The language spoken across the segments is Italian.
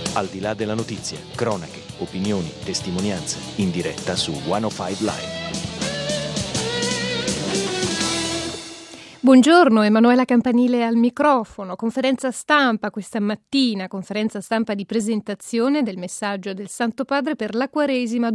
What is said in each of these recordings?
Al di là della notizia, cronache, opinioni, testimonianze, in diretta su 105 Live. Buongiorno, Emanuela Campanile al microfono. Conferenza stampa questa mattina, conferenza stampa di presentazione del messaggio del Santo Padre per la Quaresima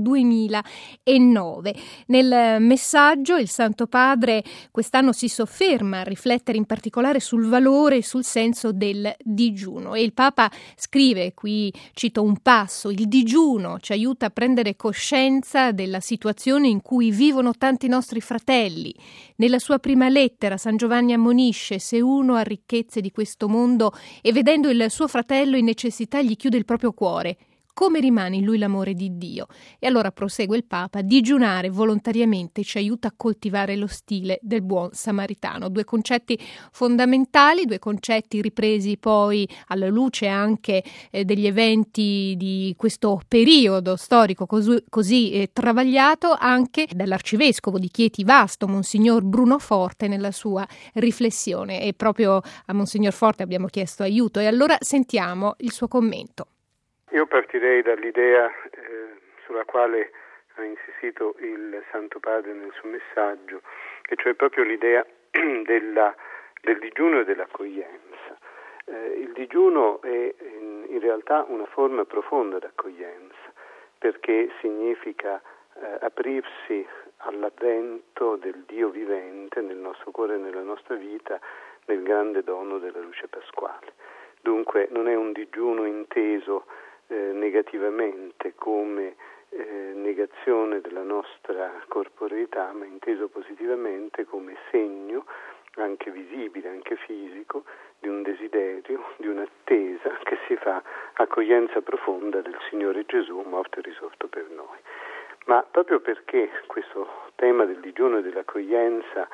2009. Nel messaggio il Santo Padre quest'anno si sofferma a riflettere in particolare sul valore e sul senso del digiuno. E il Papa scrive, qui cito un passo: il digiuno ci aiuta a prendere coscienza della situazione in cui vivono tanti nostri fratelli. Nella sua prima lettera San Giovanni ammonisce: se uno ha ricchezze di questo mondo e vedendo il suo fratello in necessità gli chiude il proprio cuore, come rimane in lui l'amore di Dio? E allora prosegue il Papa: digiunare volontariamente ci aiuta a coltivare lo stile del buon samaritano. Due concetti fondamentali, due concetti ripresi poi alla luce anche degli eventi di questo periodo storico così travagliato anche dall'arcivescovo di Chieti Vasto, Monsignor Bruno Forte, nella sua riflessione. E proprio a Monsignor Forte abbiamo chiesto aiuto e allora sentiamo il suo commento. Io partirei dall'idea sulla quale ha insistito il Santo Padre nel suo messaggio, e cioè proprio l'idea del digiuno e dell'accoglienza. Il digiuno è in realtà una forma profonda d'accoglienza, perché significa aprirsi all'avvento del Dio vivente nel nostro cuore e nella nostra vita, nel grande dono della luce pasquale. Dunque non è un digiuno inteso negativamente come negazione della nostra corporeità, ma inteso positivamente come segno anche visibile, anche fisico, di un desiderio, di un'attesa che si fa accoglienza profonda del Signore Gesù morto e risorto per noi. Ma proprio perché questo tema del digiuno e dell'accoglienza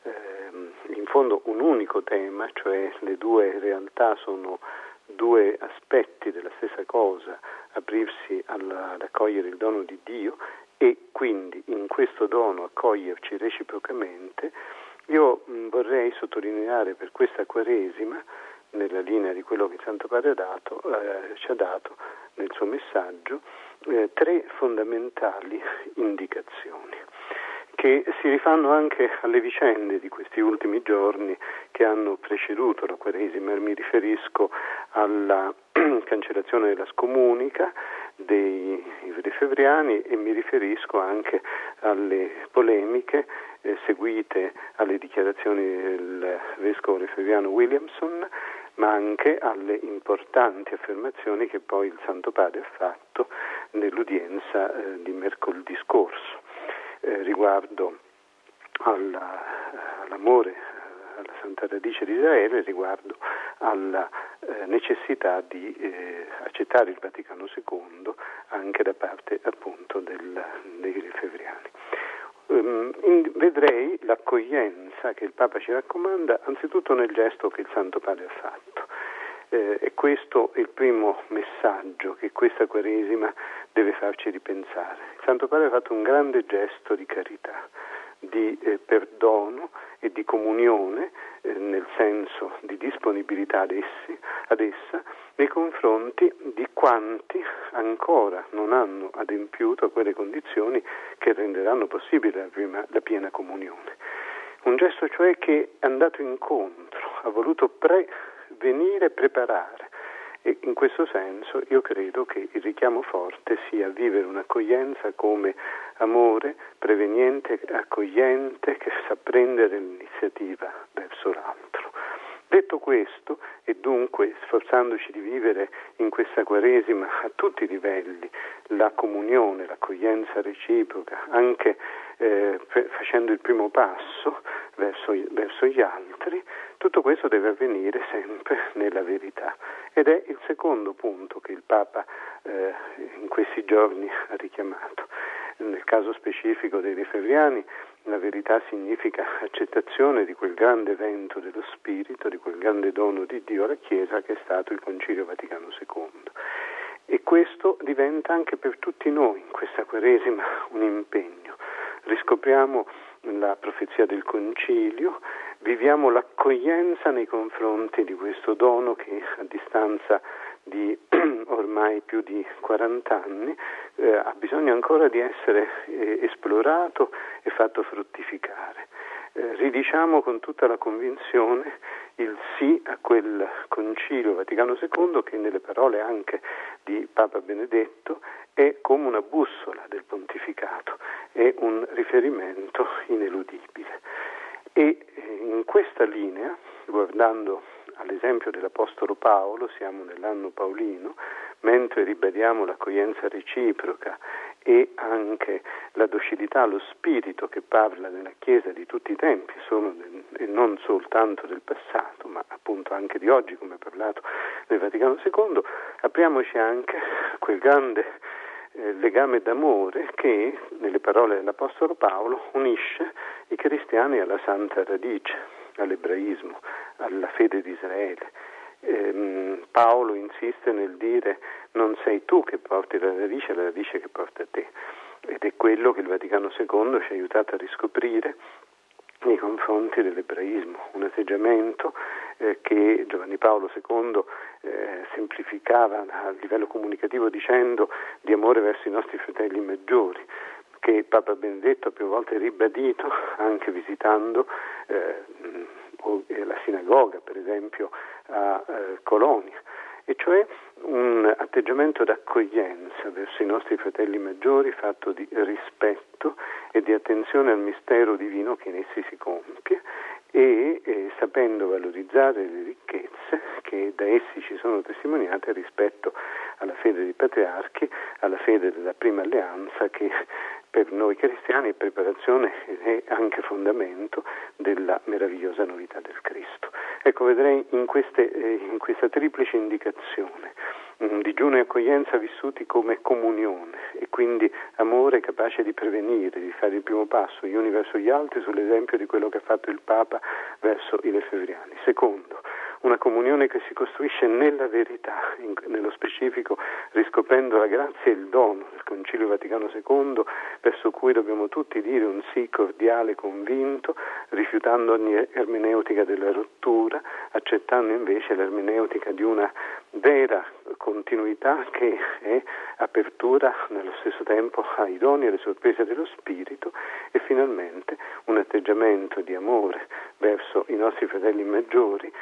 in fondo un unico tema, cioè le due realtà sono due aspetti della stessa cosa, aprirsi ad accogliere il dono di Dio e quindi in questo dono accoglierci reciprocamente, io vorrei sottolineare per questa Quaresima, nella linea di quello che il Santo Padre ci ha dato nel suo messaggio, tre fondamentali indicazioni che si rifanno anche alle vicende di questi ultimi giorni che hanno preceduto la Quaresima. Mi riferisco alla cancellazione della scomunica dei lefebvriani e mi riferisco anche alle polemiche seguite alle dichiarazioni del vescovo lefebvriano Williamson, ma anche alle importanti affermazioni che poi il Santo Padre ha fatto nell'udienza di mercoledì scorso. Riguardo all'amore, alla Santa Radice di Israele, riguardo alla necessità di accettare il Vaticano II anche da parte appunto dei lefebvriani. Vedrei l'accoglienza che il Papa ci raccomanda anzitutto nel gesto che il Santo Padre ha fatto. E questo è il primo messaggio che questa Quaresima deve farci ripensare. Il Santo Padre ha fatto un grande gesto di carità, di perdono e di comunione, nel senso di disponibilità ad essa, nei confronti di quanti ancora non hanno adempiuto a quelle condizioni che renderanno possibile la piena comunione. Un gesto cioè che è andato incontro, ha voluto preparare, e in questo senso io credo che il richiamo forte sia vivere un'accoglienza come amore preveniente, accogliente, che sa prendere l'iniziativa verso l'altro. Detto questo, e dunque sforzandoci di vivere in questa Quaresima a tutti i livelli la comunione, l'accoglienza reciproca, anche facendo il primo passo verso gli altri, tutto questo deve avvenire sempre nella verità. Ed è il secondo punto che il Papa in questi giorni ha richiamato. Nel caso specifico dei lefebvriani, la verità significa accettazione di quel grande evento dello Spirito, di quel grande dono di Dio alla Chiesa che è stato il Concilio Vaticano II. E questo diventa anche per tutti noi in questa Quaresima un impegno. Riscopriamo la profezia del Concilio, viviamo l'accoglienza nei confronti di questo dono che a distanza di ormai più di 40 anni, ha bisogno ancora di essere esplorato e fatto fruttificare. Ridiciamo con tutta la convinzione il sì a quel Concilio Vaticano II che nelle parole anche di Papa Benedetto è come una bussola del pontificato, è un riferimento ineludibile. E in questa linea, guardando all'esempio dell'Apostolo Paolo, siamo nell'anno paolino, mentre ribadiamo l'accoglienza reciproca e anche la docilità allo spirito che parla nella Chiesa di tutti i tempi, e non soltanto del passato, ma appunto anche di oggi, come ha parlato nel Vaticano II, apriamoci anche a quel grande legame d'amore che, nelle parole dell'Apostolo Paolo, unisce i cristiani alla santa radice, all'ebraismo, alla fede di Israele. Paolo insiste nel dire: non sei tu che porti la radice, è la radice che porta te, ed è quello che il Vaticano II ci ha aiutato a riscoprire nei confronti dell'ebraismo, un atteggiamento che Giovanni Paolo II semplificava a livello comunicativo dicendo di amore verso i nostri fratelli maggiori, che Papa Benedetto ha più volte ribadito anche visitando la sinagoga, per esempio a Colonia, e cioè un atteggiamento d'accoglienza verso i nostri fratelli maggiori fatto di rispetto e di attenzione al mistero divino che in essi si compie e sapendo valorizzare le ricchezze che da essi ci sono testimoniate rispetto alla fede dei patriarchi, alla fede della prima alleanza che per noi cristiani è preparazione e anche fondamento della meravigliosa novità del Cristo. Ecco, vedrei in questa triplice indicazione digiuno e accoglienza vissuti come comunione e quindi amore capace di prevenire, di fare il primo passo gli uni verso gli altri sull'esempio di quello che ha fatto il Papa verso i lefebvriani. Secondo, una comunione che si costruisce nella verità, nello specifico riscoprendo la grazia e il dono del Concilio Vaticano II, verso cui dobbiamo tutti dire un sì cordiale, convinto, rifiutando ogni ermeneutica della rottura, accettando invece l'ermeneutica di una vera continuità che è apertura nello stesso tempo ai doni e alle sorprese dello Spirito, e finalmente un atteggiamento di amore verso i nostri fratelli maggiori,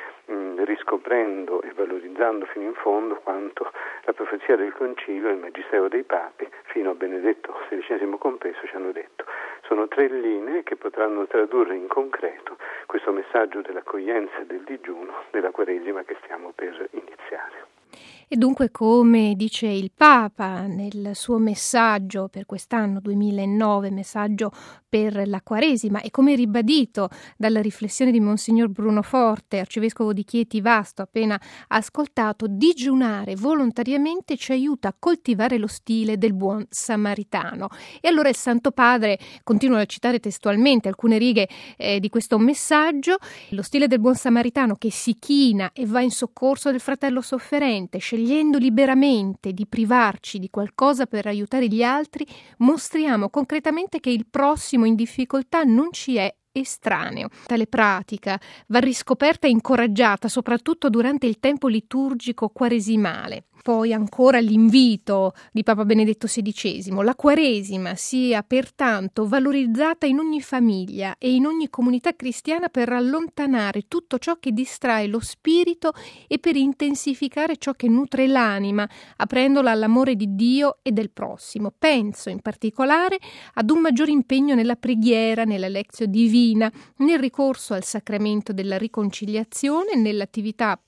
riscoprendo e valorizzando fino in fondo quanto la profezia del Concilio e il Magistero dei Papi, fino a Benedetto XVI compreso, ci hanno detto. Sono 3 linee che potranno tradurre in concreto questo messaggio dell'accoglienza e del digiuno della Quaresima che stiamo per iniziare. E dunque, come dice il Papa nel suo messaggio per quest'anno 2009, messaggio per la Quaresima, e come ribadito dalla riflessione di Monsignor Bruno Forte, arcivescovo di Chieti Vasto, appena ascoltato, digiunare volontariamente ci aiuta a coltivare lo stile del buon samaritano. E allora il Santo Padre continua a citare testualmente alcune righe di questo messaggio: lo stile del buon samaritano che si china e va in soccorso del fratello sofferente, scegliendo liberamente di privarci di qualcosa per aiutare gli altri, mostriamo concretamente che il prossimo in difficoltà non ci è estraneo. Tale pratica va riscoperta e incoraggiata soprattutto durante il tempo liturgico quaresimale. Poi ancora l'invito di Papa Benedetto XVI: la Quaresima sia pertanto valorizzata in ogni famiglia e in ogni comunità cristiana per allontanare tutto ciò che distrae lo spirito e per intensificare ciò che nutre l'anima, aprendola all'amore di Dio e del prossimo. Penso in particolare ad un maggiore impegno nella preghiera, nella lezio divina, nel ricorso al sacramento della riconciliazione, nell'attiva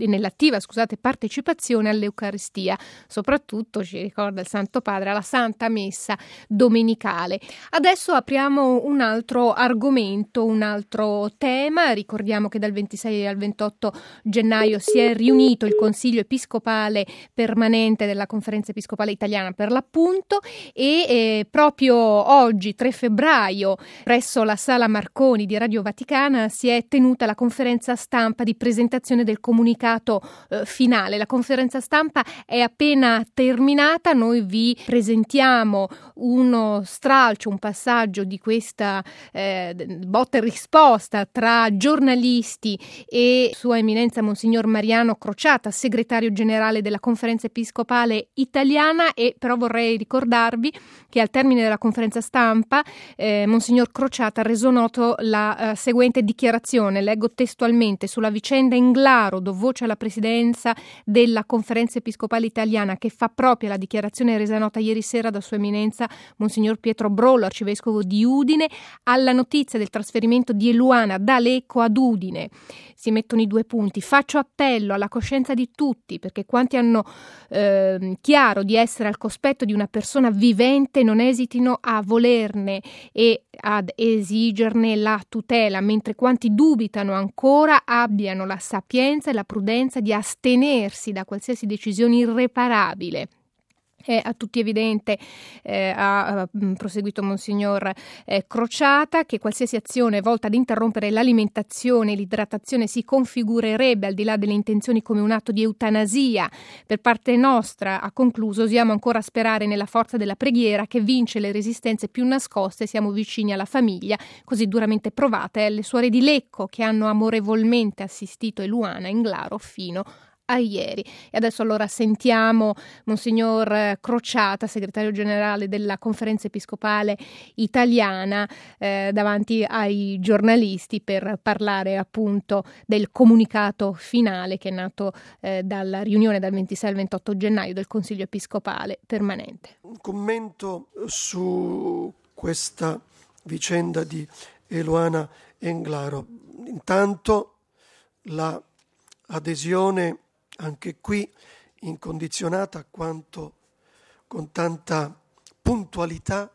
partecipazione all'Eucaristia, soprattutto, ci ricorda il Santo Padre, alla Santa Messa domenicale. Adesso apriamo un altro argomento, un altro tema. Ricordiamo che dal 26 al 28 gennaio si è riunito il Consiglio Episcopale Permanente della Conferenza Episcopale Italiana, per l'appunto, e proprio oggi, 3 febbraio, presso la Sala Marconi di Radio Vaticana si è tenuta la conferenza stampa di presentazione del comunicato comunicato finale. La conferenza stampa è appena terminata, noi vi presentiamo uno stralcio, un passaggio di questa botta e risposta tra giornalisti e Sua Eminenza Monsignor Mariano Crociata, segretario generale della Conferenza Episcopale Italiana, e però vorrei ricordarvi che al termine della conferenza stampa Monsignor Crociata ha reso noto la seguente dichiarazione, leggo testualmente: sulla vicenda Englaro do voce alla presidenza della Conferenza Episcopale Italiana, che fa propria la dichiarazione resa nota ieri sera da Sua Eminenza Monsignor Pietro Brolo, arcivescovo di Udine, alla notizia del trasferimento di Eluana da Lecco ad Udine. Si mettono i 2 punti. Faccio appello alla coscienza di tutti, perché quanti hanno chiaro di essere al cospetto di una persona vivente non esitino a volerne e ad esigerne la tutela, mentre quanti dubitano ancora abbiano la sapienza e la prudenza di astenersi da qualsiasi decisione irreparabile. È a tutti evidente, ha proseguito Monsignor Crociata, che qualsiasi azione volta ad interrompere l'alimentazione e l'idratazione si configurerebbe, al di là delle intenzioni, come un atto di eutanasia. Per parte nostra, ha concluso, osiamo ancora sperare nella forza della preghiera che vince le resistenze più nascoste e siamo vicini alla famiglia, così duramente provata, e alle suore di Lecco, che hanno amorevolmente assistito Eluana Englaro fino a ieri. E adesso allora sentiamo Monsignor Crociata, segretario generale della Conferenza Episcopale Italiana, davanti ai giornalisti per parlare appunto del comunicato finale che è nato dalla riunione dal 26 al 28 gennaio del Consiglio Episcopale Permanente. Un commento su questa vicenda di Eluana Englaro. Intanto la adesione anche qui incondizionata quanto con tanta puntualità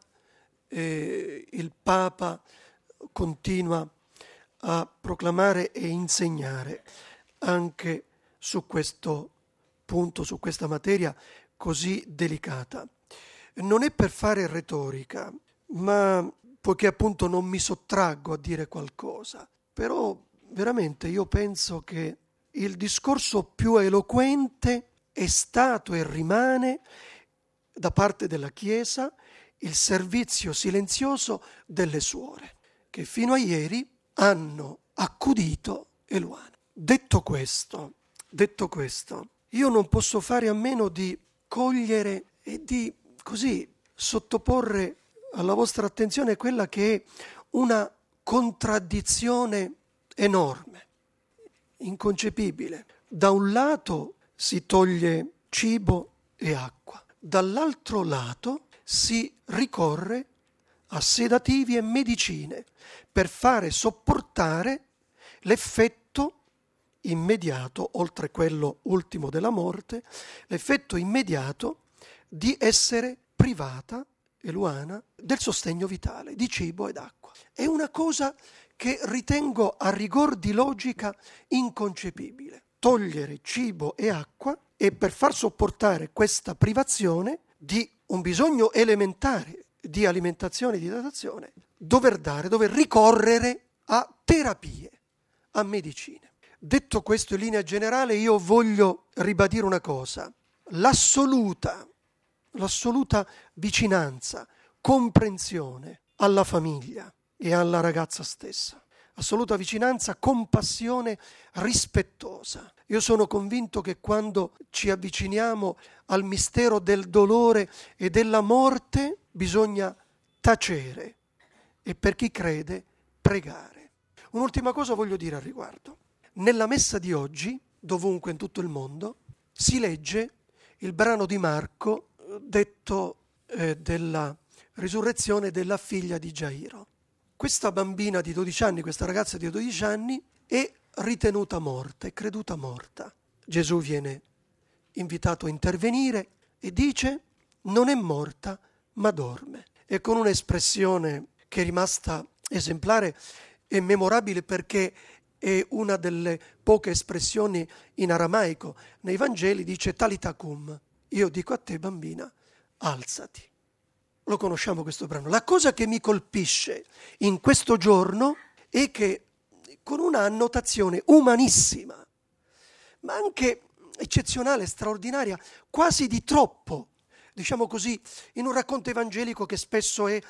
il Papa continua a proclamare e insegnare anche su questo punto, su questa materia così delicata. Non è per fare retorica, ma poiché appunto non mi sottraggo a dire qualcosa, però veramente io penso che il discorso più eloquente è stato e rimane, da parte della Chiesa, il servizio silenzioso delle suore, che fino a ieri hanno accudito Eluana. Detto questo, io non posso fare a meno di cogliere e di così sottoporre alla vostra attenzione quella che è una contraddizione enorme, inconcepibile. Da un lato si toglie cibo e acqua, dall'altro lato si ricorre a sedativi e medicine per fare sopportare l'effetto immediato, oltre quello ultimo della morte, l'effetto immediato di essere privata, Eluana, del sostegno vitale, di cibo ed acqua. È una cosa che ritengo a rigor di logica inconcepibile. Togliere cibo e acqua e per far sopportare questa privazione di un bisogno elementare di alimentazione e di idratazione, dover ricorrere a terapie, a medicine. Detto questo in linea generale, io voglio ribadire una cosa: l'assoluta vicinanza, comprensione alla famiglia e alla ragazza stessa, assoluta vicinanza, compassione rispettosa. Io sono convinto che quando ci avviciniamo al mistero del dolore e della morte bisogna tacere e, per chi crede, pregare. Un'ultima cosa voglio dire al riguardo. Nella messa di oggi, dovunque in tutto il mondo, si legge il brano di Marco detto della risurrezione della figlia di Gairo. Questa bambina di 12 anni, questa ragazza di 12 anni, è ritenuta morta, è creduta morta. Gesù viene invitato a intervenire e dice: non è morta, ma dorme. E con un'espressione che è rimasta esemplare e memorabile, perché è una delle poche espressioni in aramaico. Nei Vangeli dice talita cum. Io dico a te, bambina, alzati. Lo conosciamo questo brano. La cosa che mi colpisce in questo giorno è che, con una annotazione umanissima, ma anche eccezionale, straordinaria, quasi di troppo, diciamo così, in un racconto evangelico che spesso è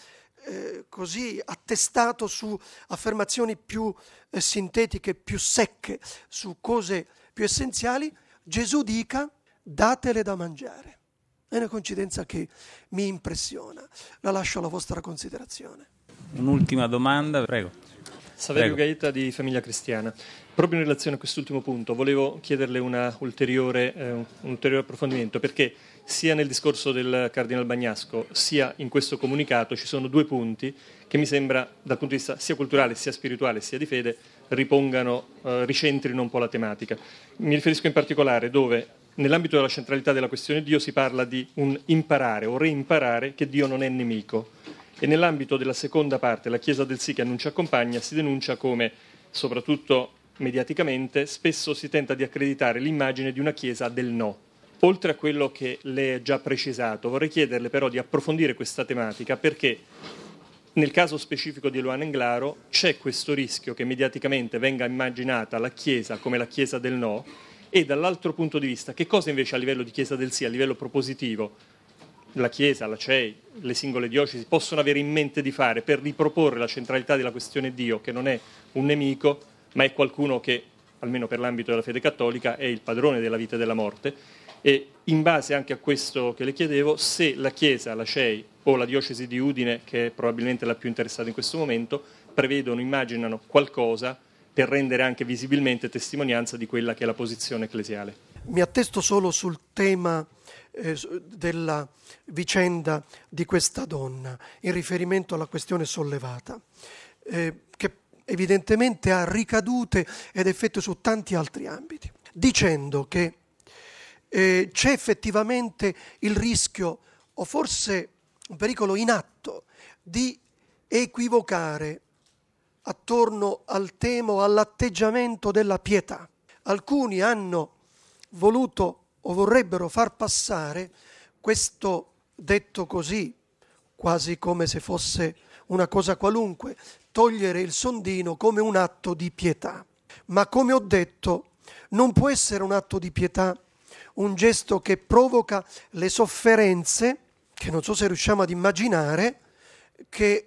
così attestato su affermazioni più sintetiche, più secche, su cose più essenziali, Gesù dica: datele da mangiare. È una coincidenza che mi impressiona. La lascio alla vostra considerazione. Un'ultima domanda, prego. Saverio Gaeta di Famiglia Cristiana. Proprio in relazione a quest'ultimo punto volevo chiederle un ulteriore approfondimento, perché sia nel discorso del Cardinal Bagnasco sia in questo comunicato ci sono due punti che mi sembra, dal punto di vista sia culturale, sia spirituale, sia di fede, ricentrino un po' la tematica. Mi riferisco in particolare dove nell'ambito della centralità della questione Dio si parla di un imparare o reimparare che Dio non è nemico, e nell'ambito della seconda parte, la Chiesa del sì che annuncia accompagna, si denuncia come, soprattutto mediaticamente, spesso si tenta di accreditare l'immagine di una Chiesa del no. Oltre a quello che lei ha già precisato, vorrei chiederle però di approfondire questa tematica, perché nel caso specifico di Eluana Englaro c'è questo rischio che mediaticamente venga immaginata la Chiesa come la Chiesa del no, e dall'altro punto di vista, che cosa invece a livello di Chiesa del sì, a livello propositivo, la Chiesa, la CEI, le singole diocesi possono avere in mente di fare per riproporre la centralità della questione Dio, che non è un nemico, ma è qualcuno che, almeno per l'ambito della fede cattolica, è il padrone della vita e della morte. E in base anche a questo che le chiedevo, se la Chiesa, la CEI o la diocesi di Udine, che è probabilmente la più interessata in questo momento, prevedono, immaginano qualcosa per rendere anche visibilmente testimonianza di quella che è la posizione ecclesiale. Mi attesto solo sul tema della vicenda di questa donna, in riferimento alla questione sollevata, che evidentemente ha ricadute ed effetti su tanti altri ambiti, dicendo che c'è effettivamente il rischio, o forse un pericolo in atto, di equivocare attorno al tema o all'atteggiamento della pietà. Alcuni hanno voluto o vorrebbero far passare questo, detto così, quasi come se fosse una cosa qualunque, togliere il sondino come un atto di pietà. Ma come ho detto, non può essere un atto di pietà un gesto che provoca le sofferenze, che non so se riusciamo ad immaginare, che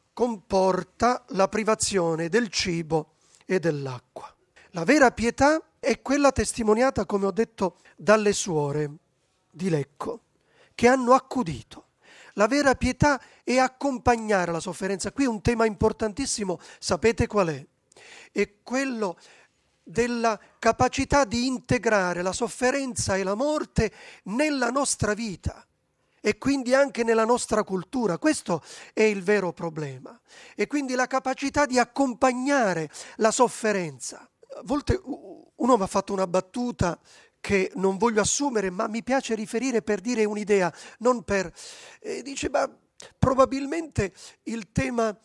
comporta la privazione del cibo e dell'acqua. La vera pietà è quella testimoniata, come ho detto, dalle suore di Lecco, che hanno accudito. La vera pietà è accompagnare la sofferenza. Qui un tema importantissimo, sapete qual è? È quello della capacità di integrare la sofferenza e la morte nella nostra vita e quindi anche nella nostra cultura. Questo è il vero problema. E quindi la capacità di accompagnare la sofferenza. A volte uno mi ha fatto una battuta che non voglio assumere, ma mi piace riferire per dire un'idea, non per... dice, ma probabilmente il tema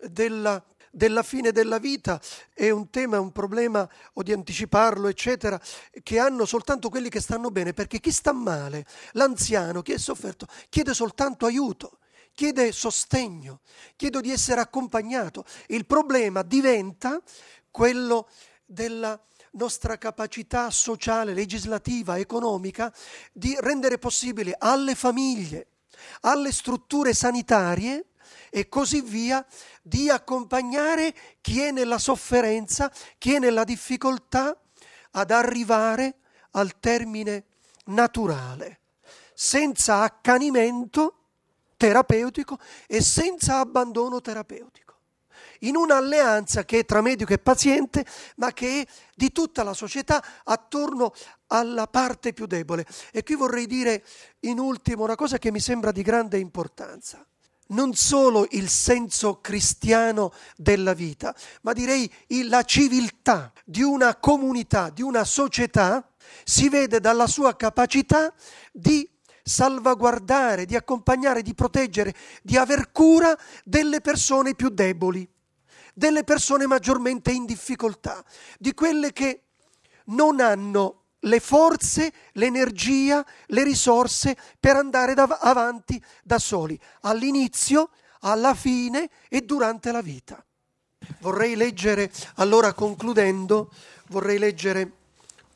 della fine della vita è un tema, un problema, o di anticiparlo, eccetera, che hanno soltanto quelli che stanno bene, perché chi sta male, l'anziano, chi è sofferto, chiede soltanto aiuto, chiede sostegno, chiede di essere accompagnato. Il problema diventa quello della nostra capacità sociale, legislativa, economica, di rendere possibile alle famiglie, alle strutture sanitarie e così via, di accompagnare chi è nella sofferenza, chi è nella difficoltà, ad arrivare al termine naturale, senza accanimento terapeutico e senza abbandono terapeutico, in un'alleanza che è tra medico e paziente, ma che è di tutta la società attorno alla parte più debole. E qui vorrei dire in ultimo una cosa che mi sembra di grande importanza. Non solo il senso cristiano della vita, ma direi la civiltà di una comunità, di una società, si vede dalla sua capacità di salvaguardare, di accompagnare, di proteggere, di aver cura delle persone più deboli, delle persone maggiormente in difficoltà, di quelle che non hanno le forze, l'energia, le risorse per andare avanti da soli, all'inizio, alla fine e durante la vita. Vorrei leggere, allora concludendo,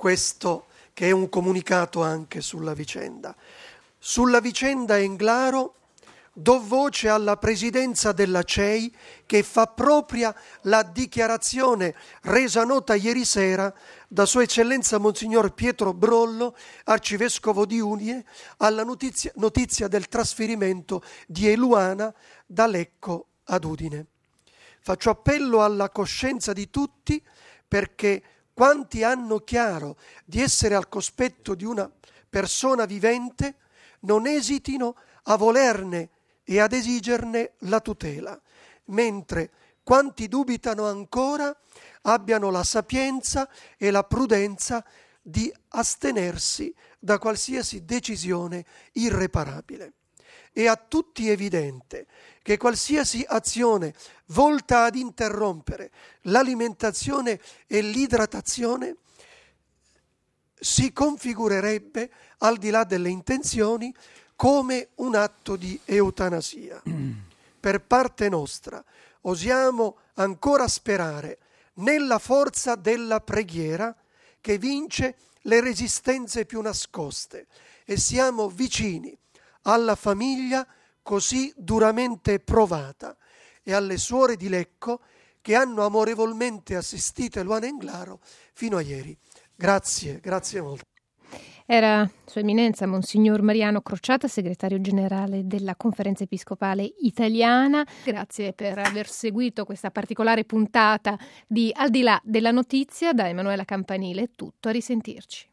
questo che è un comunicato anche sulla vicenda. Sulla vicenda Englaro do voce alla presidenza della CEI che fa propria la dichiarazione resa nota ieri sera da Sua Eccellenza Monsignor Pietro Brollo, arcivescovo di Udine, alla notizia del trasferimento di Eluana da Lecco ad Udine. Faccio appello alla coscienza di tutti perché quanti hanno chiaro di essere al cospetto di una persona vivente non esitino a volerne e ad esigerne la tutela, mentre quanti dubitano ancora abbiano la sapienza e la prudenza di astenersi da qualsiasi decisione irreparabile. È a tutti evidente che qualsiasi azione volta ad interrompere l'alimentazione e l'idratazione si configurerebbe, al di là delle intenzioni, come un atto di eutanasia. Per parte nostra osiamo ancora sperare nella forza della preghiera che vince le resistenze più nascoste e siamo vicini alla famiglia così duramente provata e alle suore di Lecco che hanno amorevolmente assistito Eluana Englaro fino a ieri. Grazie molto. Era Sua Eminenza Monsignor Mariano Crociata, segretario generale della Conferenza Episcopale Italiana. Grazie per aver seguito questa particolare puntata di Al di là della notizia. Da Emanuela Campanile è tutto, a risentirci.